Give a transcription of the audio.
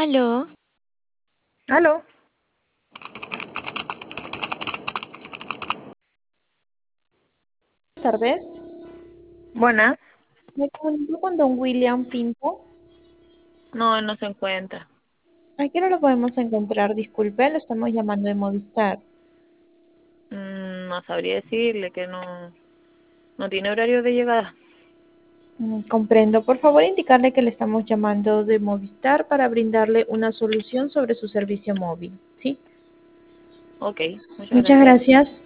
Aló, Aló, Buenas tardes. buenas. Me comunico con don William Pinto. No, él no se encuentra. ¿A qué hora lo podemos encontrar? Disculpe, lo estamos llamando de Movistar. No sabría decirle que no tiene horario de llegada. Comprendo. Por favor, indicarle que le estamos llamando de Movistar para brindarle una solución sobre su servicio móvil. ¿Sí? Ok, muchas Muchas gracias. gracias.